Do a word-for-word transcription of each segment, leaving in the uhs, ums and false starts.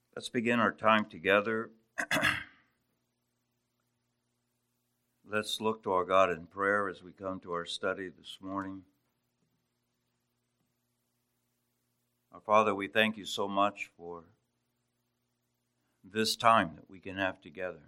Let's begin our time together. Let's look to our God in prayer as we come to our study this morning. Our Father, we thank you so much for this time that we can have together.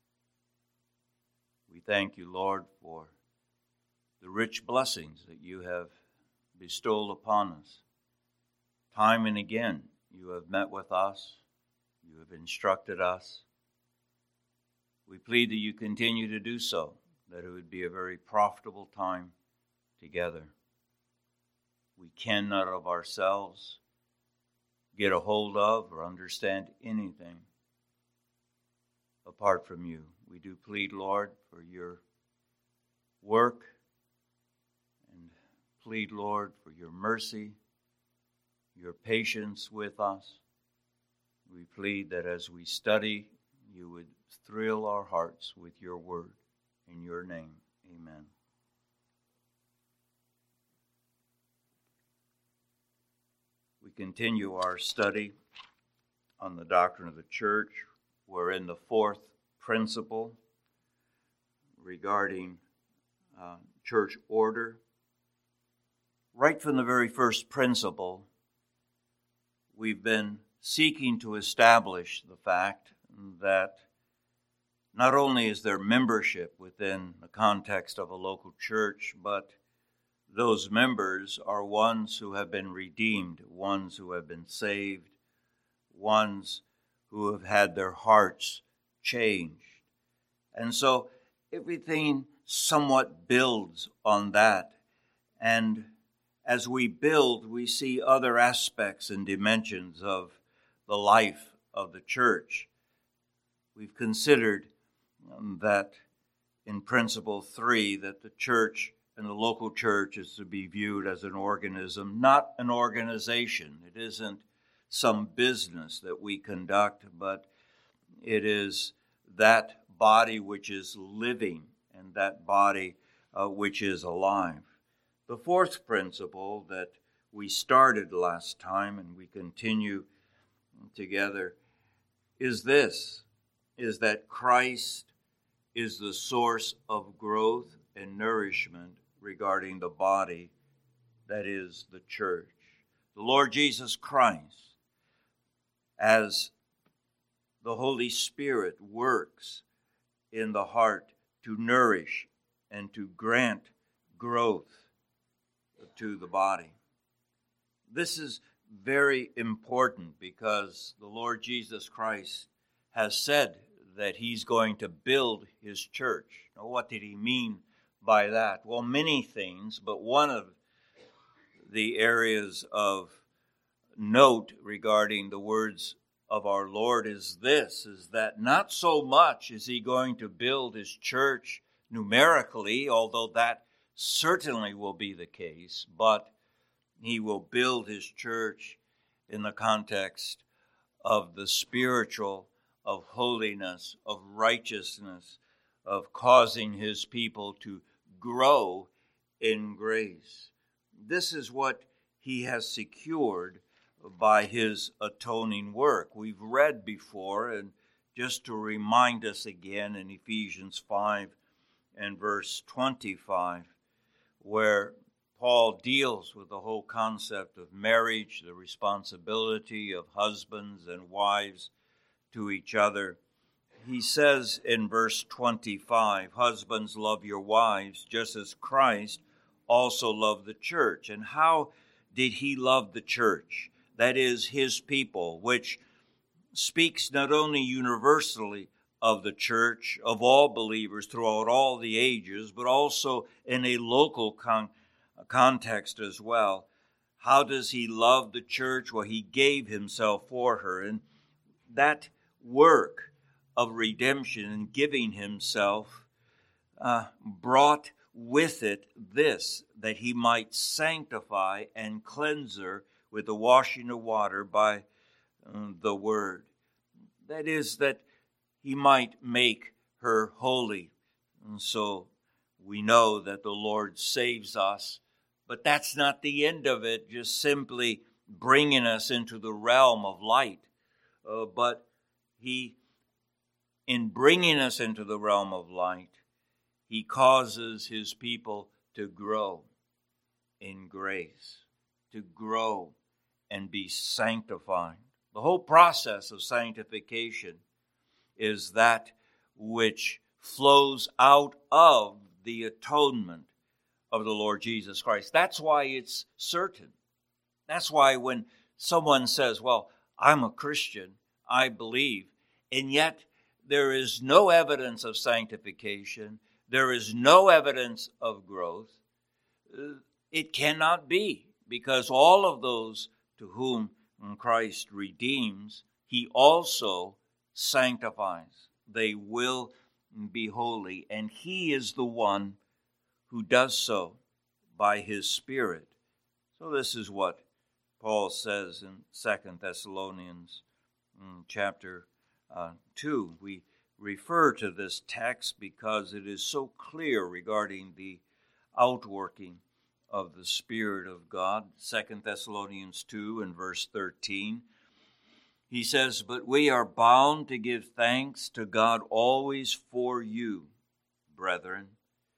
We thank you, Lord, for the rich blessings that you have bestowed upon us. Time and again, you have met with us. You have instructed us. We plead that you continue to do so, that it would be a very profitable time together. We cannot of ourselves get a hold of or understand anything apart from you. We do plead, Lord, for your work, and plead, Lord, for your mercy, your patience with us. We plead that as we study, you would thrill our hearts with your word. In your name, amen. We continue our study on the doctrine of the church. We're in the fourth principle regarding uh, church order. Right from the very first principle, we've been seeking to establish the fact that not only is there membership within the context of a local church, but those members are ones who have been redeemed, ones who have been saved, ones who have had their hearts changed. And so everything somewhat builds on that. And as we build, we see other aspects and dimensions of the life of the church. We've considered um, that in principle three, that the church and the local church is to be viewed as an organism, not an organization. It isn't some business that we conduct, but it is that body which is living and that body uh, which is alive. The fourth principle that we started last time and we continue together is this, is that Christ is the source of growth and nourishment regarding the body that is the church. The Lord Jesus Christ, as the Holy Spirit works in the heart to nourish and to grant growth to the body. This is very important because the Lord Jesus Christ has said that he's going to build his church. Now, what did he mean by that? Well, many things, but one of the areas of note regarding the words of our Lord is this, is that not so much is he going to build his church numerically, although that certainly will be the case, but he will build his church in the context of the spiritual, of holiness, of righteousness, of causing his people to grow in grace. This is what he has secured by his atoning work. We've read before, and just to remind us again in Ephesians five and verse twenty-five, where Paul deals with the whole concept of marriage, the responsibility of husbands and wives to each other. He says in verse twenty-five, "Husbands, love your wives, just as Christ also loved the church." And how did he love the church? That is, his people, which speaks not only universally of the church, of all believers throughout all the ages, but also in a local con- context as well. How does he love the church? Well, he gave himself for her. And that work of redemption and giving himself uh, brought with it this, that he might sanctify and cleanse her with the washing of water by uh, the word. That is, that he might make her holy. And so we know that the Lord saves us, but that's not the end of it, just simply bringing us into the realm of light. uh, but he, in bringing us into the realm of light, he causes his people to grow in grace, to grow and be sanctified. The whole process of sanctification is that which flows out of the atonement of the Lord Jesus Christ. That's why it's certain. That's why when someone says, well, I'm a Christian, I believe, and yet there is no evidence of sanctification, there is no evidence of growth, it cannot be, because all of those to whom Christ redeems, he also sanctifies. They will be holy, and he is the one who does so by his Spirit. So this is what Paul says in Second Thessalonians chapter uh, two. We refer to this text because it is so clear regarding the outworking of the Spirit of God. Second Thessalonians two and verse thirteen. He says, but we are bound to give thanks to God always for you, brethren,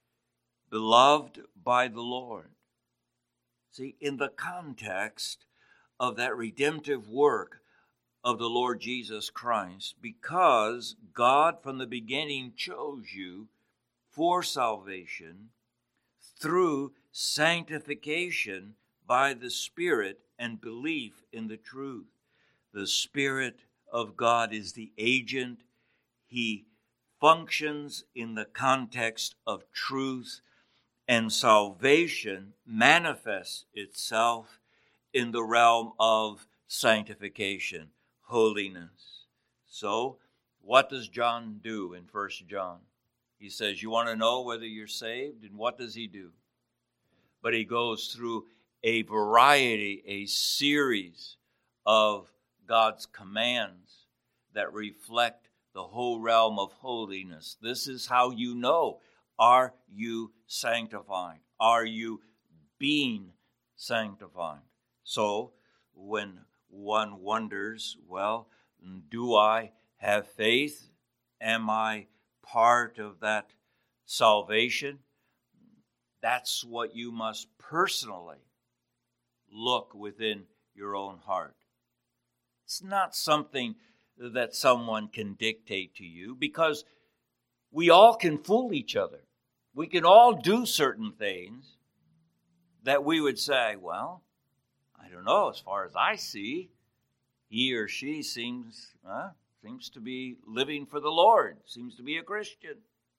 beloved by the Lord. See, in the context of that redemptive work of the Lord Jesus Christ, because God from the beginning chose you for salvation through sanctification by the Spirit and belief in the truth. The Spirit of God is the agent. He functions in the context of truth, and salvation manifests itself in the realm of sanctification, holiness. So, what does John do in First John? He says, you want to know whether you're saved? And what does he do? But he goes through a variety, a series of God's commands that reflect the whole realm of holiness. This is how you know, are you sanctified? Are you being sanctified? So when one wonders, well, do I have faith? Am I part of that salvation? That's what you must personally look within your own heart. It's not something that someone can dictate to you, because we all can fool each other. We can all do certain things that we would say, well, I don't know, as far as I see, he or she seems uh, seems to be living for the Lord, seems to be a Christian.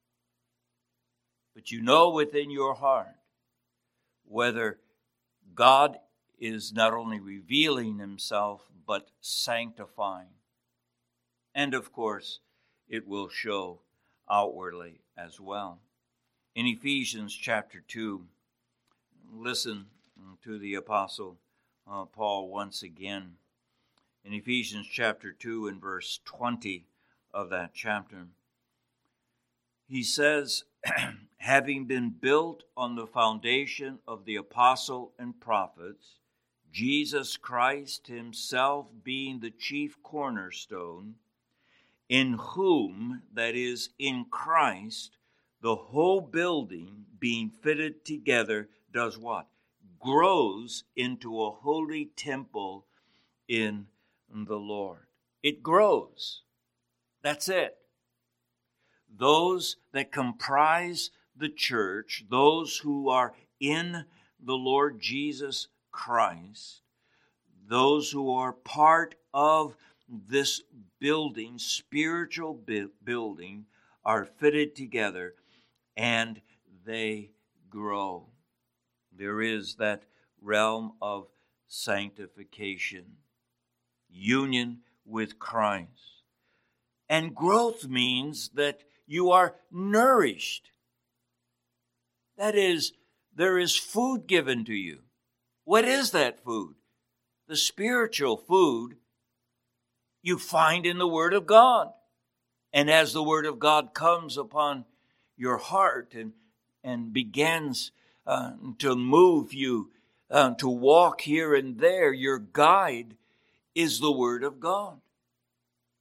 But you know within your heart whether God is not only revealing himself, but sanctifying. And of course, it will show outwardly as well. In Ephesians chapter two, listen to the Apostle uh, Paul once again. In Ephesians chapter two and verse twenty of that chapter, he says, having been built on the foundation of the apostle and prophets, Jesus Christ himself being the chief cornerstone, in whom, that is, in Christ, the whole building being fitted together does what? Grows into a holy temple in the Lord. It grows. That's it. Those that comprise the church, those who are in the Lord Jesus Christ, those who are part of this building, spiritual building, are fitted together and they grow. There is that realm of sanctification, union with Christ. And growth means that you are nourished. That is, there is food given to you. What is that food? The spiritual food you find in the Word of God. And as the Word of God comes upon your heart and, and begins uh, to move you, uh, to walk here and there, your guide is the Word of God.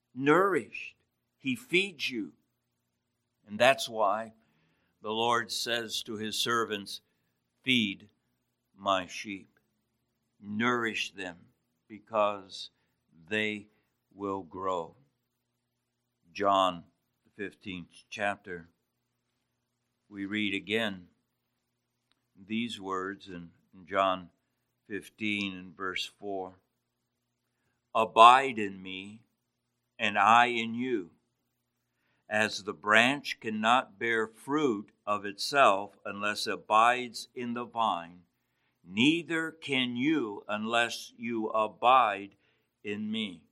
nourished. He feeds you. And that's why the Lord says to his servants, feed my sheep. Nourish them, because they will grow. John, the fifteenth chapter, we read again these words in John fifteen and verse four. Abide in me, and I in you. As the branch cannot bear fruit of itself unless it abides in the vine, neither can you unless you abide in me.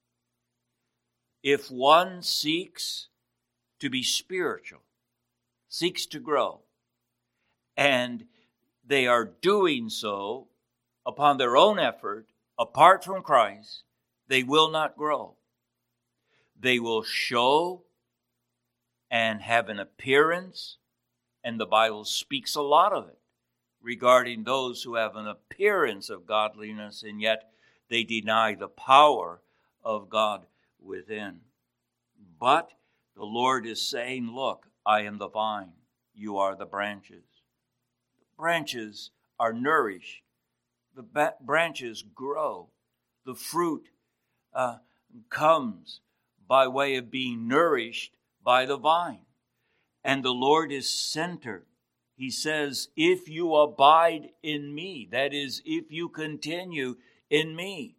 If one seeks to be spiritual, seeks to grow, and they are doing so upon their own effort, apart from Christ, they will not grow. They will show and have an appearance, and the Bible speaks a lot of it regarding those who have an appearance of godliness, and yet they deny the power of God within. But the Lord is saying, look, I am the vine, you are the branches. The branches are nourished. The ba- branches grow. The fruit uh, comes by way of being nourished by the vine. And the Lord is center. He says, if you abide in me, that is, if you continue in me.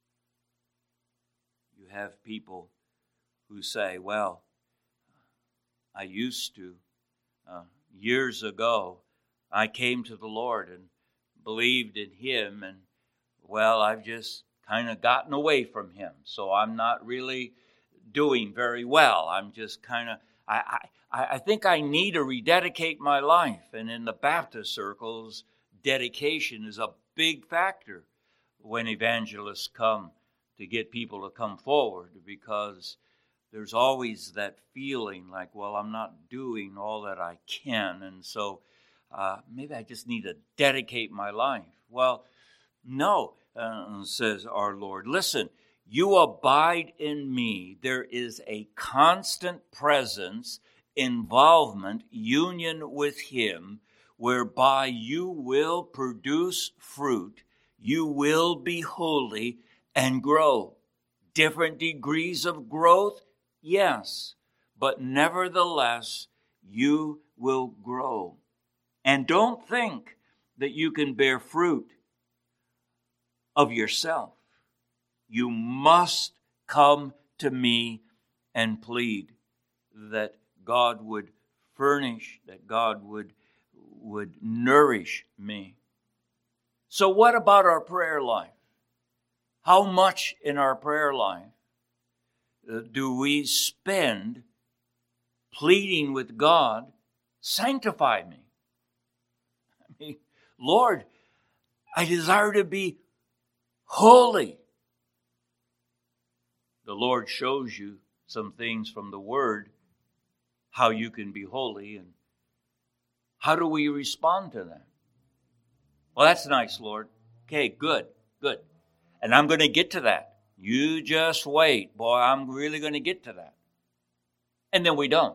You have people who say, well, I used to, uh, years ago, I came to the Lord and believed in him, and, well, I've just kind of gotten away from him, so I'm not really doing very well. I'm just kind of, I, I, I think I need to rededicate my life. And in the Baptist circles, dedication is a big factor when evangelists come to get people to come forward, because there's always that feeling like, well, I'm not doing all that I can, and so uh, maybe I just need to dedicate my life. Well, no, uh, says our Lord. Listen, you abide in me. There is a constant presence, involvement, union with him, whereby you will produce fruit, you will be holy and grow. Different degrees of growth, yes, but nevertheless, you will grow. And don't think that you can bear fruit of yourself. You must come to me and plead that God would furnish, that God would, would nourish me. So what about our prayer life? How much in our prayer life do we spend pleading with God, sanctify me? I mean, Lord, I desire to be holy. The Lord shows you some things from the Word, how you can be holy, and how do we respond to that? Well, that's nice, Lord. Okay, good, good. And I'm going to get to that. You just wait. Boy, I'm really going to get to that. And then we don't.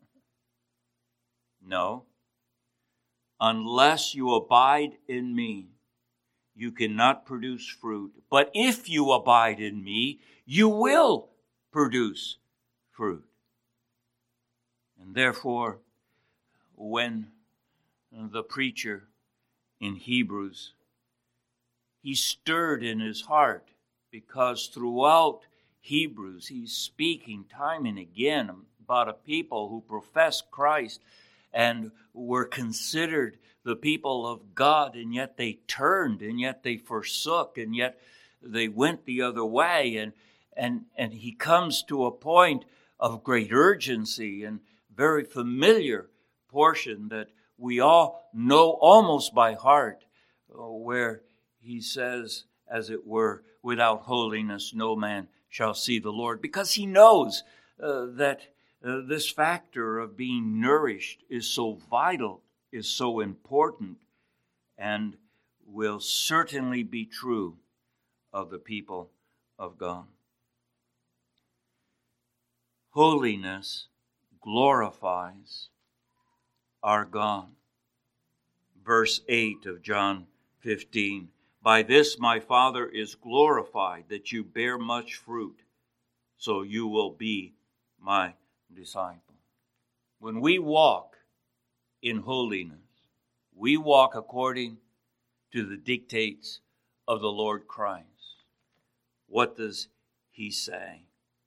No. Unless you abide in me, you cannot produce fruit. But if you abide in me, you will produce fruit. And therefore, when the preacher in Hebrews, he stirred in his heart, because throughout Hebrews, he's speaking time and again about a people who professed Christ and were considered the people of God, and yet they turned, and yet they forsook, and yet they went the other way. And, and, and he comes to a point of great urgency and very familiar portion that we all know almost by heart, where he says, as it were, without holiness no man shall see the Lord, because he knows uh, that uh, this factor of being nourished is so vital, is so important, and will certainly be true of the people of God. holiness glorifies our God. Verse eight of John fifteen. By this my Father is glorified, that you bear much fruit, so you will be my disciple. When we walk in holiness, we walk according to the dictates of the Lord Christ. What does he say?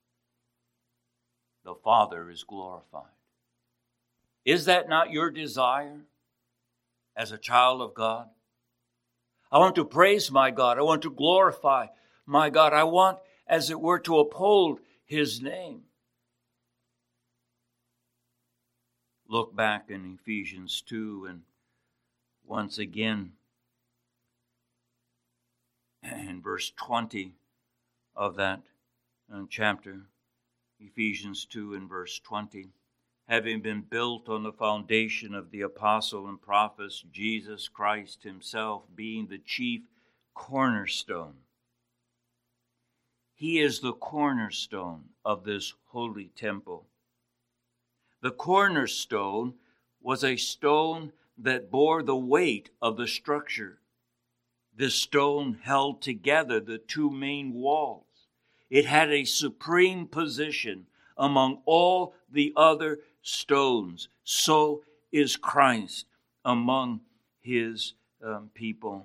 The Father is glorified. Is that not your desire as a child of God? I want to praise my God. I want to glorify my God. I want, as it were, to uphold his name. Look back in Ephesians two, and once again in verse twenty of that uh, chapter, Ephesians two and verse twenty. Having been built on the foundation of the apostle and prophets, Jesus Christ himself being the chief cornerstone. He is the cornerstone of this holy temple. The cornerstone was a stone that bore the weight of the structure. This stone held together the two main walls. It had a supreme position among all the other stones. So is Christ among his um, people.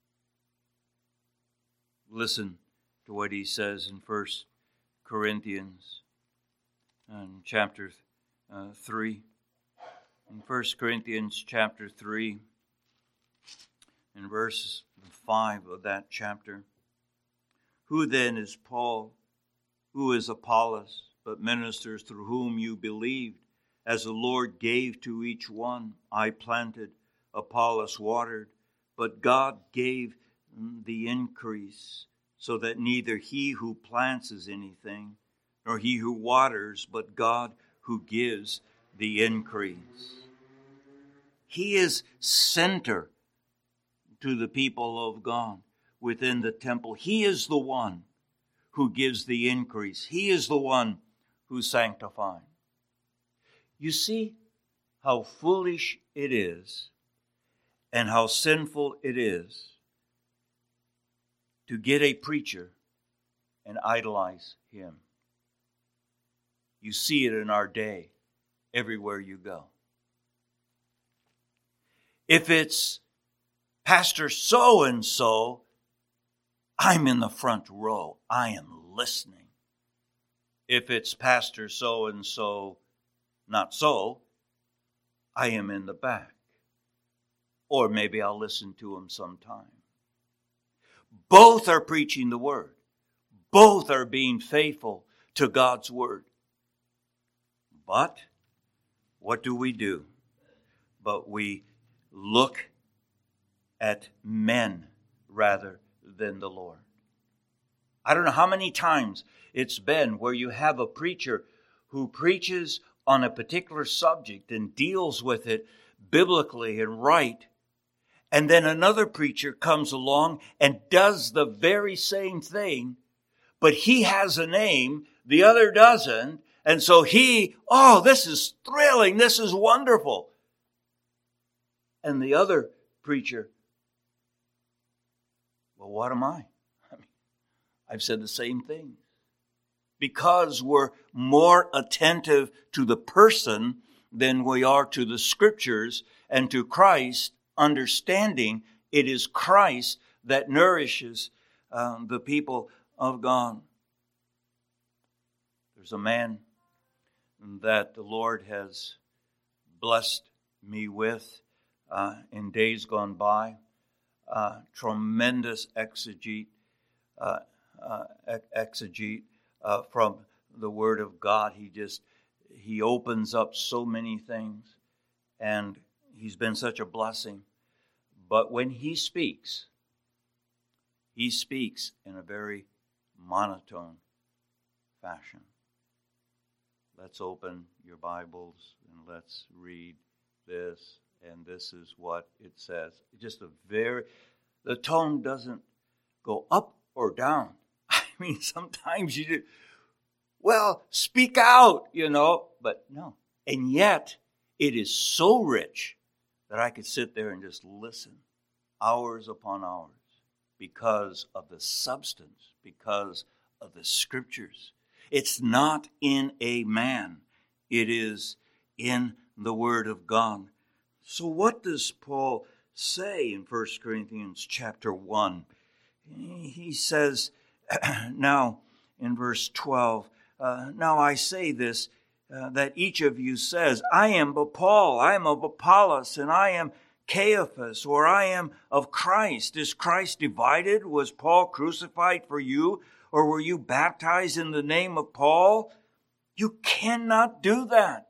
Listen to what he says in First Corinthians um, chapter uh, three. In First Corinthians chapter three, in verse five of that chapter. Who then is Paul? Who is Apollos? But ministers through whom you believed, as the Lord gave to each one. I planted, Apollos watered, but God gave the increase, so that neither he who plants is anything, nor he who waters, but God who gives the increase. He is center to the people of God within the temple. He is the one who gives the increase. He is the one who sanctifies. You see how foolish it is and how sinful it is to get a preacher and idolize him. You see it in our day everywhere you go. If it's Pastor so-and-so, I'm in the front row. I am listening. If it's Pastor so-and-so, not so, I am in the back. Or maybe I'll listen to him sometime. Both are preaching the word. Both are being faithful to God's word. But what do we do? But we look at men rather than the Lord. I don't know how many times it's been where you have a preacher who preaches on a particular subject and deals with it biblically and right, and then another preacher comes along and does the very same thing, but he has a name, the other doesn't, and so he, oh, this is thrilling, this is wonderful. And the other preacher, well, what am I? I mean, I've said the same thing. Because we're more attentive to the person than we are to the scriptures and to Christ, understanding it is Christ that nourishes um, the people of God. There's a man that the Lord has blessed me with uh, in days gone by. Uh, tremendous exegete, uh, uh, exegete uh, from the Word of God. He just, he opens up so many things, and he's been such a blessing. But when he speaks, he speaks in a very monotone fashion. Let's open your Bibles and let's read this. And this is what it says. Just a very, the tone doesn't go up or down. I mean, sometimes you do, well, speak out, you know. But no. And yet, it is so rich that I could sit there and just listen hours upon hours because of the substance, because of the scriptures. It's not in a man. It is in the Word of God. So what does Paul say in First Corinthians chapter one? He says, now in verse twelve, uh, now I say this, uh, that each of you says, I am of Paul, I am of Apollos, and I am Cephas, or I am of Christ. Is Christ divided? Was Paul crucified for you? Or were you baptized in the name of Paul? You cannot do that.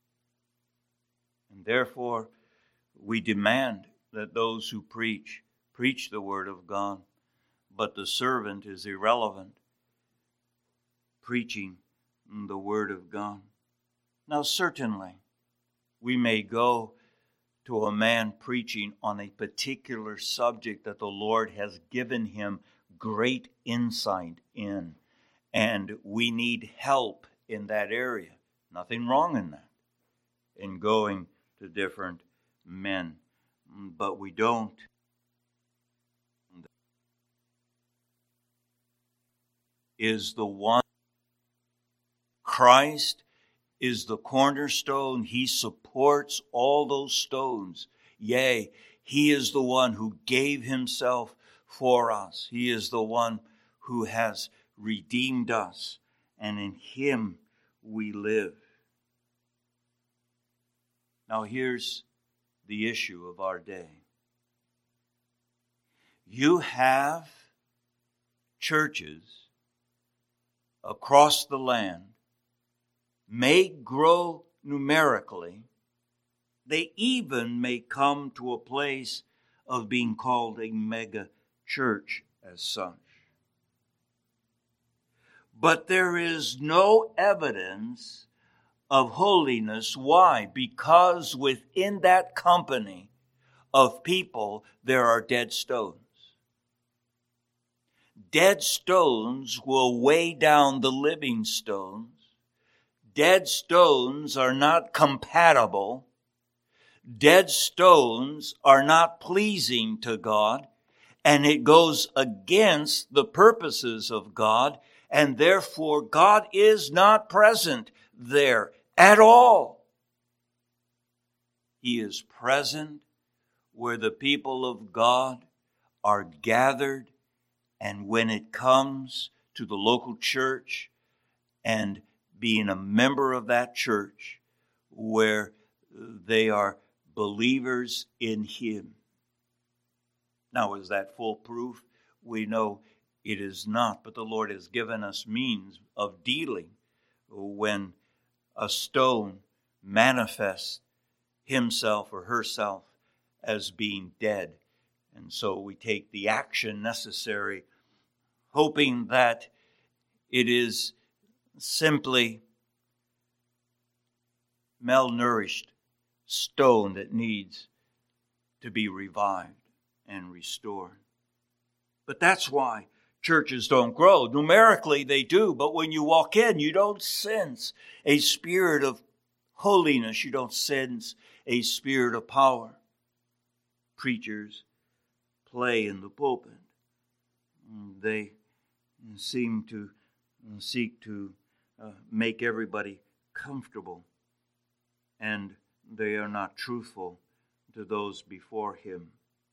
And therefore, we demand that those who preach, preach the word of God. But the servant is irrelevant, preaching the word of God. Now, certainly, we may go to a man preaching on a particular subject that the Lord has given him great insight in, and we need help in that area. Nothing wrong in that, in going to different men. But we don't. Is the one. Christ is the cornerstone. He supports all those stones. Yea, he is the one who gave himself for us. He is the one who has redeemed us, and in him we live. Now here's the issue of our day. You have churches across the land, may grow numerically. They even may come to a place of being called a mega church as such. But there is no evidence of holiness. Why? Because within that company of people, there are dead stones. Dead stones will weigh down the living stones. Dead stones are not compatible. Dead stones are not pleasing to God, and it goes against the purposes of God, and therefore God is not present there at all. He is present where the people of God are gathered, and when it comes to the local church and being a member of that church where they are believers in him. Now, is that foolproof? We know it is not, but the Lord has given us means of dealing when a stone manifests himself or herself as being dead. And so we take the action necessary, hoping that it is simply malnourished stone that needs to be revived and restored. But that's why churches don't grow. Numerically they do, but when you walk in, you don't sense a spirit of holiness. You don't sense a spirit of power. Preachers play in the pulpit. They seem to seek to uh, make everybody comfortable, and they are not truthful to those before him.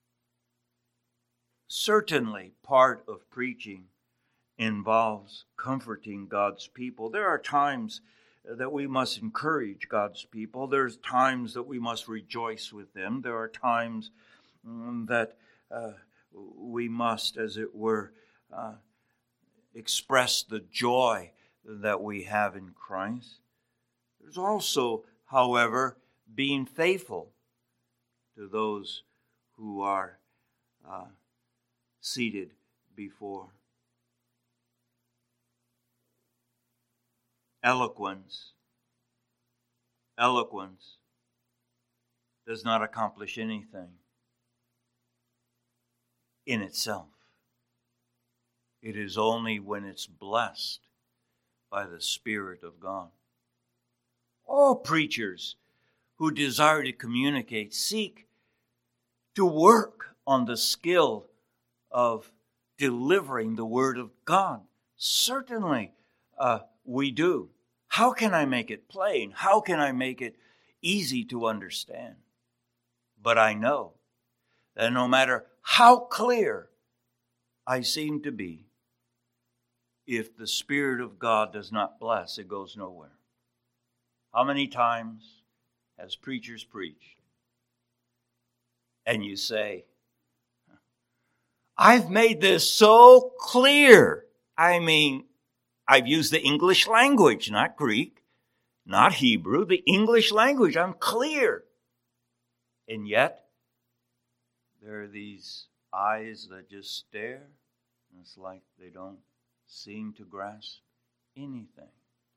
Certainly, part of preaching involves comforting God's people. There are times that we must encourage God's people. There's times that we must rejoice with them. There are times um, that uh, we must, as it were, uh, express the joy that we have in Christ. There's also, however, being faithful to those who are uh, seated before. Eloquence. Eloquence does not accomplish anything in itself. It is only when it's blessed by the Spirit of God. All preachers who desire to communicate seek to work on the skill of delivering the Word of God. Certainly uh, we do. How can I make it plain? How can I make it easy to understand? But I know that no matter how clear I seem to be, if the Spirit of God does not bless, it goes nowhere. How many times has preachers preached and you say, I've made this so clear. I mean, I've used the English language, not Greek, not Hebrew, the English language. I'm clear. And yet, there are these eyes that just stare, and it's like they don't seem to grasp anything.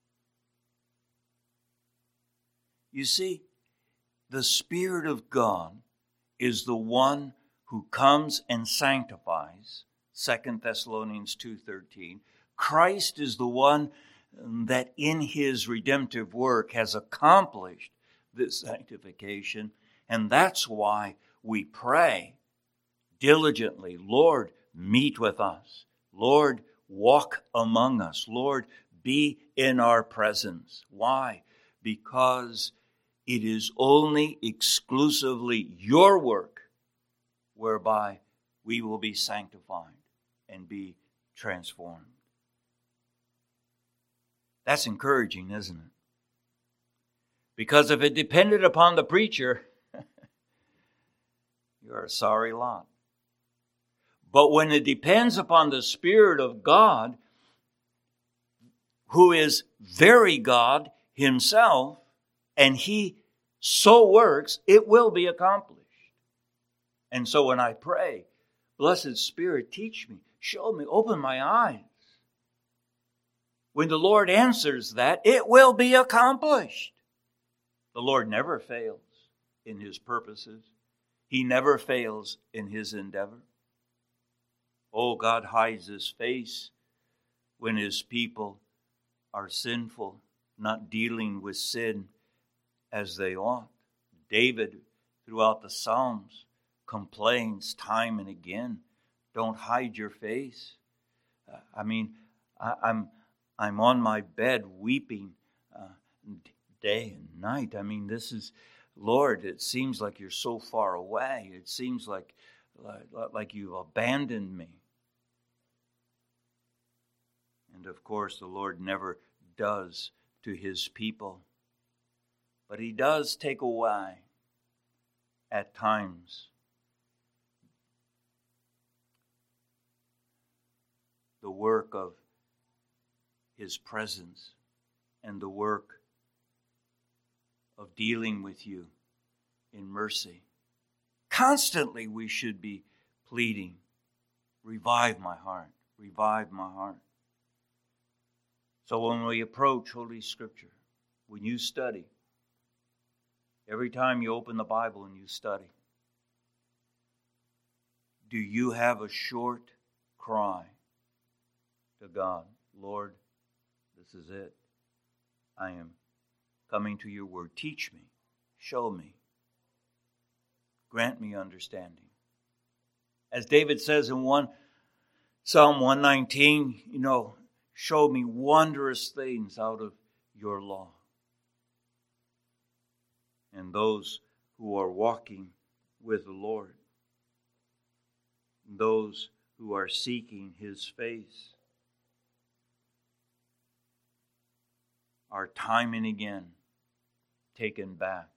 You see, the Spirit of God is the one who comes and sanctifies, Second Thessalonians two thirteen. Christ is the one that in his redemptive work has accomplished this sanctification, and that's why we pray diligently, Lord, meet with us. Lord, walk among us. Lord, be in our presence. Why? Because it is only exclusively your work whereby we will be sanctified and be transformed. That's encouraging, isn't it? Because if it depended upon the preacher, you're a sorry lot. But when it depends upon the Spirit of God, who is very God himself, and he so works, it will be accomplished. And so when I pray, Blessed Spirit, teach me, show me, open my eyes. When the Lord answers that, it will be accomplished. The Lord never fails in his purposes. He never fails in his endeavor. Oh, God hides his face when his people are sinful, not dealing with sin as they ought. David, throughout the Psalms, complains time and again, don't hide your face. Uh, I mean, I, I'm I'm on my bed weeping uh, day and night. I mean, this is, Lord, it seems like you're so far away. It seems like, like, like you've abandoned me. And of course, the Lord never does to his people. But he does take away at times the work of his presence and the work of dealing with you in mercy. Constantly we should be pleading, revive my heart, revive my heart. So when we approach Holy Scripture, when you study, every time you open the Bible and you study, do you have a short cry to God? Lord, this is it. I am coming to your word. Teach me. Show me. Grant me understanding. As David says in one Psalm one nineteen, you know, show me wondrous things out of your law. And those who are walking with the Lord, those who are seeking his face, are time and again taken back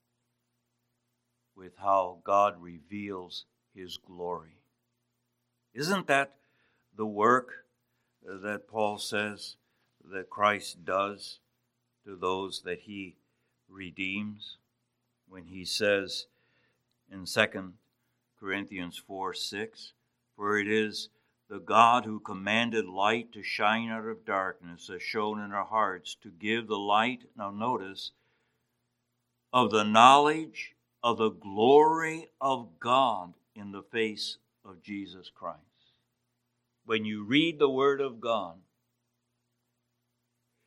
with how God reveals his glory. Isn't that the work that Paul says that Christ does to those that he redeems? When he says in Second Corinthians four six, for it is the God who commanded light to shine out of darkness has shown in our hearts to give the light, now notice, of the knowledge of the glory of God in the face of Jesus Christ. When you read the Word of God,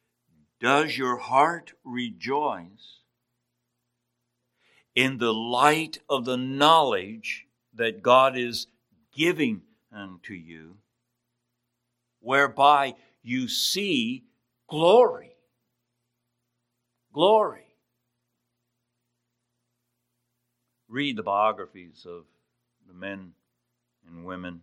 Does your heart rejoice in the light of the knowledge that God is giving unto you, whereby you see glory? Glory. Read the biographies of the men and women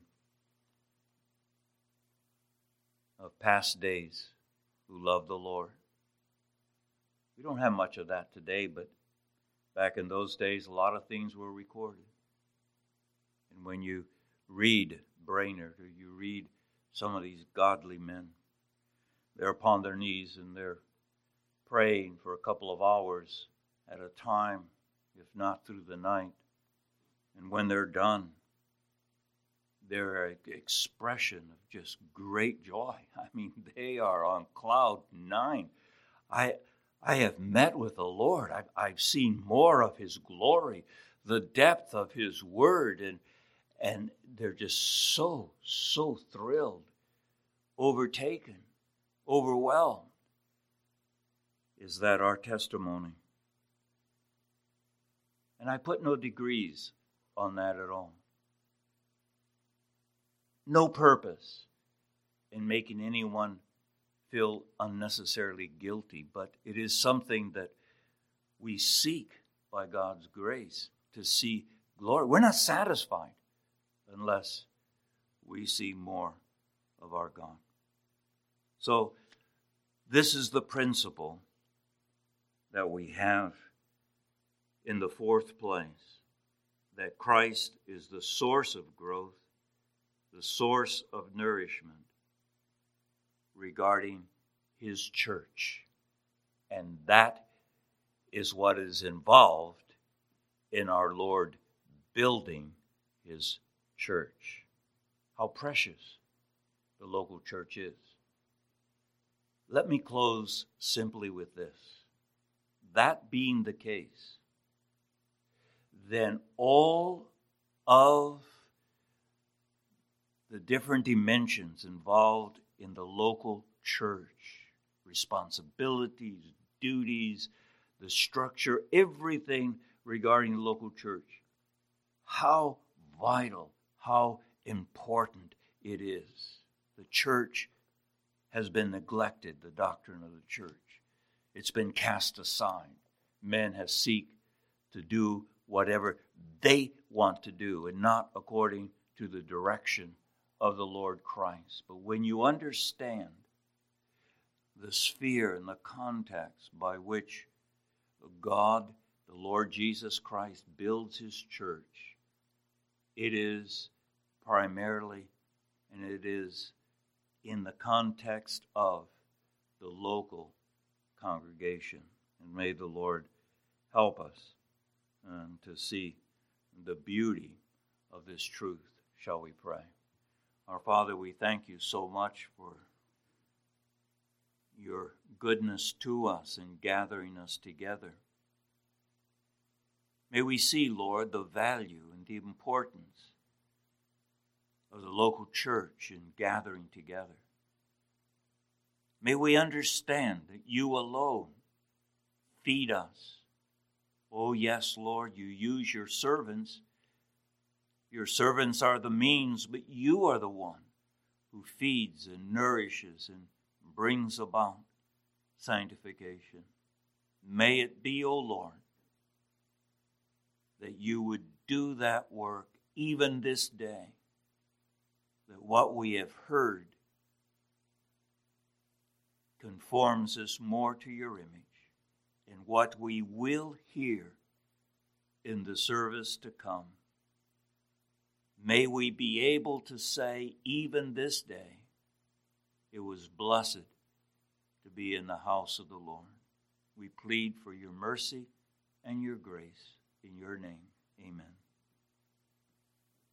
of past days who loved the Lord. We don't have much of that today, but back in those days, a lot of things were recorded. And when you read Brainerd or you read some of these godly men, they're upon their knees and they're praying for a couple of hours at a time, if not through the night. And when they're done, their expression of just great joy. I mean, they are on cloud nine. I I have met with the Lord. I've, I've seen more of His glory, the depth of His word, and and they're just so, so thrilled, overtaken, overwhelmed. Is that our testimony? And I put no degrees on that at all. No purpose in making anyone feel unnecessarily guilty, but it is something that we seek by God's grace to see glory. We're not satisfied unless we see more of our God. So this is the principle that we have in the fourth place, that Christ is the source of growth, the source of nourishment regarding His church. And that is what is involved in our Lord building His church. How precious the local church is. Let me close simply with this. That being the case, then all of the different dimensions involved in the local church, responsibilities, duties, the structure, everything regarding the local church, how vital, how important it is. The church has been neglected, the doctrine of the church. It's been cast aside. Men have seek to do whatever they want to do and not according to the direction of the Lord Christ. But when you understand the sphere and the context by which God, the Lord Jesus Christ, builds His church, it is primarily and it is in the context of the local congregation. And may the Lord help us um, to see the beauty of this truth. Shall we pray? Our Father, we thank you so much for your goodness to us in gathering us together. May we see, Lord, the value and the importance of the local church in gathering together. May we understand that you alone feed us. Oh, yes, Lord, you use your servants. Your servants are the means, but you are the one who feeds and nourishes and brings about sanctification. May it be, O Lord, that you would do that work even this day, that what we have heard conforms us more to your image, and what we will hear in the service to come. May we be able to say, even this day, it was blessed to be in the house of the Lord. We plead for your mercy and your grace. In your name, amen.